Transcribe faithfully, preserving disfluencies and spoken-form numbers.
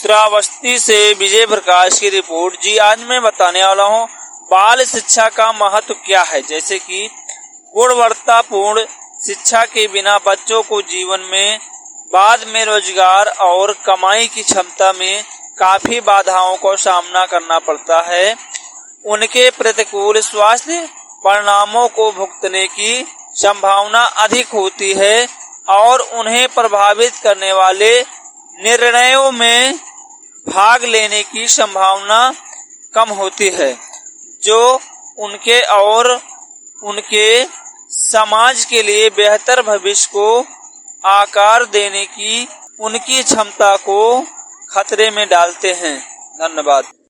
श्रावस्ती से विजय प्रकाश की रिपोर्ट। जी आज मैं बताने वाला हूँ बाल शिक्षा का महत्व क्या है। जैसे कि गुणवत्तापूर्ण शिक्षा के बिना बच्चों को जीवन में बाद में रोजगार और कमाई की क्षमता में काफी बाधाओं का सामना करना पड़ता है। उनके प्रतिकूल स्वास्थ्य परिणामों को भुगतने की संभावना अधिक होती है और उन्हें प्रभावित करने वाले निर्णयों में भाग लेने की संभावना कम होती है, जो उनके और उनके समाज के लिए बेहतर भविष्य को आकार देने की उनकी क्षमता को खतरे में डालते हैं। धन्यवाद।